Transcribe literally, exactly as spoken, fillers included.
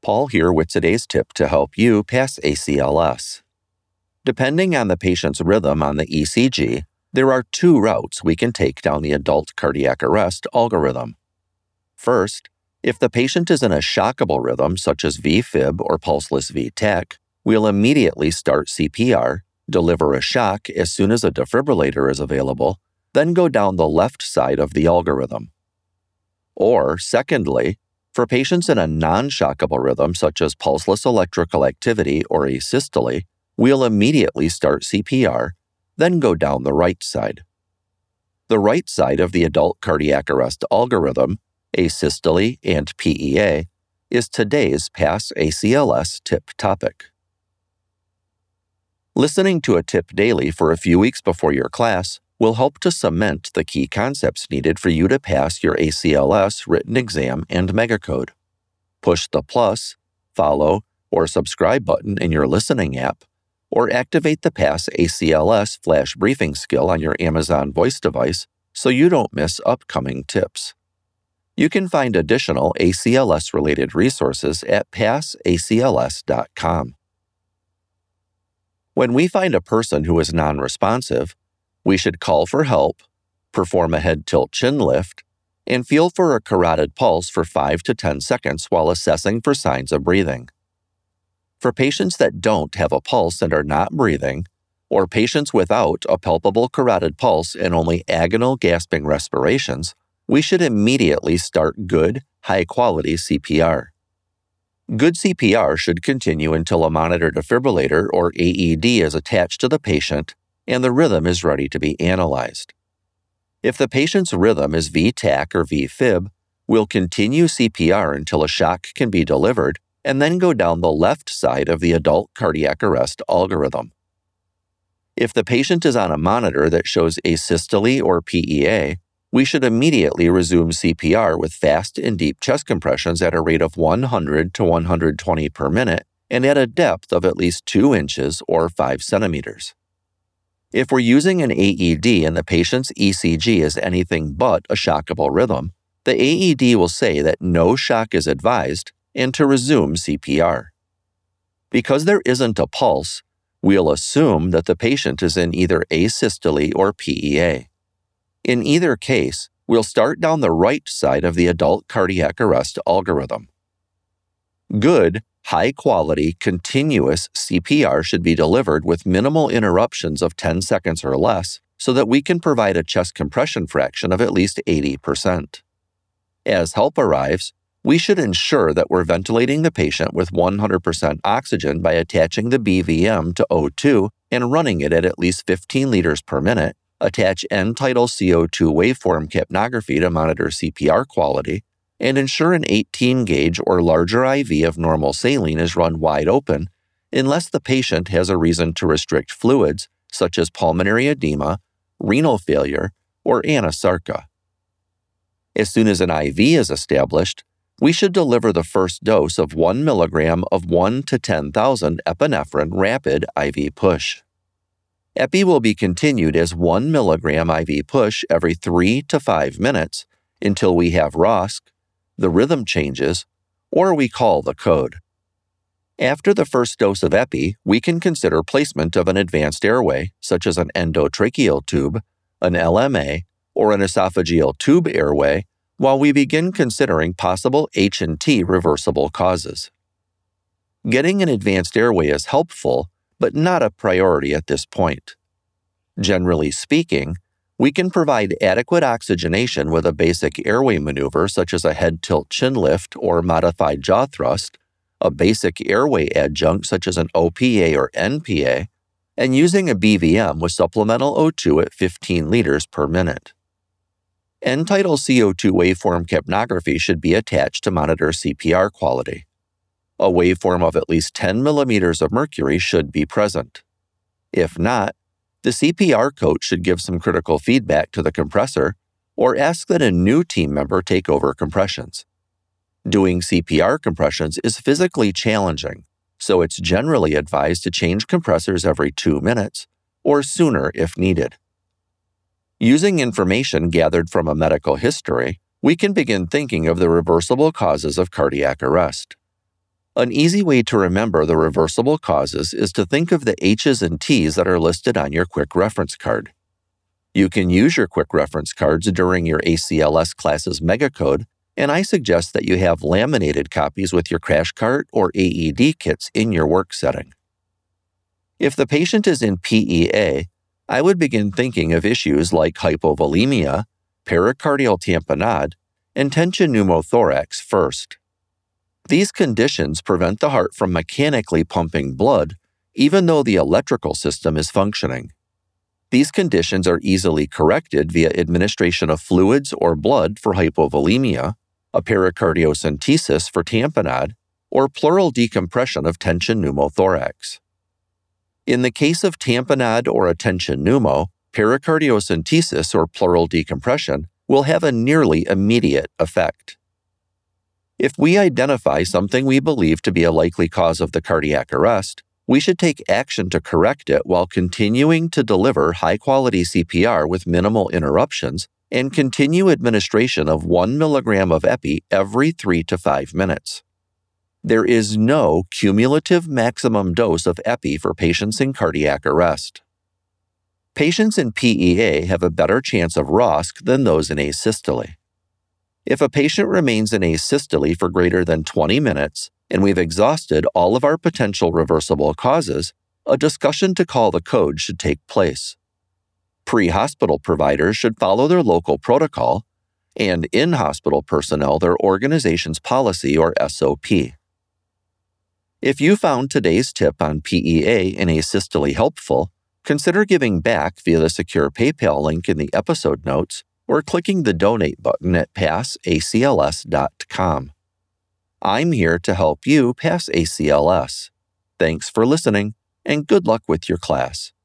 Paul here with today's tip to help you pass A C L S. Depending on the patient's rhythm on the E C G, there are two routes we can take down the adult cardiac arrest algorithm. First, if the patient is in a shockable rhythm such as V-fib or pulseless V-tach, we'll immediately start C P R, deliver a shock as soon as a defibrillator is available, then go down the left side of the algorithm. Or, secondly, for patients in a non-shockable rhythm such as pulseless electrical activity or asystole, we'll immediately start C P R, then go down the right side. The right side of the adult cardiac arrest algorithm, asystole and P E A, is today's Pass A C L S tip topic. Listening to a tip daily for a few weeks before your class will help to cement the key concepts needed for you to pass your A C L S written exam and megacode. Push the plus, follow, or subscribe button in your listening app, or activate the Pass A C L S flash briefing skill on your Amazon Voice device so you don't miss upcoming tips. You can find additional A C L S-related resources at pass A C L S dot com. When we find a person who is non-responsive, we should call for help, perform a head tilt chin lift, and feel for a carotid pulse for five to ten seconds while assessing for signs of breathing. For patients that don't have a pulse and are not breathing, or patients without a palpable carotid pulse and only agonal gasping respirations, we should immediately start good, high-quality C P R. Good C P R should continue until a monitor defibrillator or A E D is attached to the patient and the rhythm is ready to be analyzed. If the patient's rhythm is V-tach or V-fib, we'll continue C P R until a shock can be delivered and then go down the left side of the adult cardiac arrest algorithm. If the patient is on a monitor that shows asystole or P E A, we should immediately resume C P R with fast and deep chest compressions at a rate of one hundred to one hundred twenty per minute and at a depth of at least two inches or five centimeters. If we're using an A E D and the patient's E C G is anything but a shockable rhythm, the A E D will say that no shock is advised and to resume C P R. Because there isn't a pulse, we'll assume that the patient is in either asystole or P E A. In either case, we'll start down the right side of the adult cardiac arrest algorithm. Good, high-quality, continuous C P R should be delivered with minimal interruptions of ten seconds or less so that we can provide a chest compression fraction of at least eighty percent. As help arrives, we should ensure that we're ventilating the patient with one hundred percent oxygen by attaching the B V M to O two and running it at at least fifteen liters per minute, attach end-tidal C O two waveform capnography to monitor C P R quality, and ensure an eighteen gauge or larger I V of normal saline is run wide open unless the patient has a reason to restrict fluids such as pulmonary edema, renal failure, or anasarca. As soon as an I V is established, we should deliver the first dose of one milligram of one to ten thousand epinephrine rapid I V push. Epi will be continued as one milligram I V push every three to five minutes until we have R O S C, the rhythm changes, or we call the code. After the first dose of Epi, we can consider placement of an advanced airway, such as an endotracheal tube, an L M A, or an esophageal tube airway, while we begin considering possible H and T reversible causes. Getting an advanced airway is helpful, but not a priority at this point. Generally speaking, we can provide adequate oxygenation with a basic airway maneuver such as a head tilt chin lift or modified jaw thrust, a basic airway adjunct such as an O P A or N P A, and using a B V M with supplemental O two at fifteen liters per minute. End-tidal C O two waveform capnography should be attached to monitor C P R quality. A waveform of at least ten millimeters of mercury should be present. If not, the C P R coach should give some critical feedback to the compressor or ask that a new team member take over compressions. Doing C P R compressions is physically challenging, so it's generally advised to change compressors every two minutes or sooner if needed. Using information gathered from a medical history, we can begin thinking of the reversible causes of cardiac arrest. An easy way to remember the reversible causes is to think of the H's and T's that are listed on your quick reference card. You can use your quick reference cards during your A C L S class's megacode, and I suggest that you have laminated copies with your crash cart or A E D kits in your work setting. If the patient is in P E A, I would begin thinking of issues like hypovolemia, pericardial tamponade, and tension pneumothorax first. These conditions prevent the heart from mechanically pumping blood, even though the electrical system is functioning. These conditions are easily corrected via administration of fluids or blood for hypovolemia, a pericardiocentesis for tamponade, or pleural decompression of tension pneumothorax. In the case of tamponade or a tension pneumo, pericardiocentesis or pleural decompression will have a nearly immediate effect. If we identify something we believe to be a likely cause of the cardiac arrest, we should take action to correct it while continuing to deliver high-quality C P R with minimal interruptions and continue administration of one milligram of epi every three to five minutes. There is no cumulative maximum dose of epi for patients in cardiac arrest. Patients in P E A have a better chance of R O S C than those in asystole. If a patient remains in asystole for greater than twenty minutes, and we've exhausted all of our potential reversible causes, a discussion to call the code should take place. Pre-hospital providers should follow their local protocol, and in-hospital personnel their organization's policy or S O P. If you found today's tip on P E A and asystole helpful, consider giving back via the secure PayPal link in the episode notes or clicking the donate button at pass A C L S dot com. I'm here to help you pass A C L S. Thanks for listening, and good luck with your class.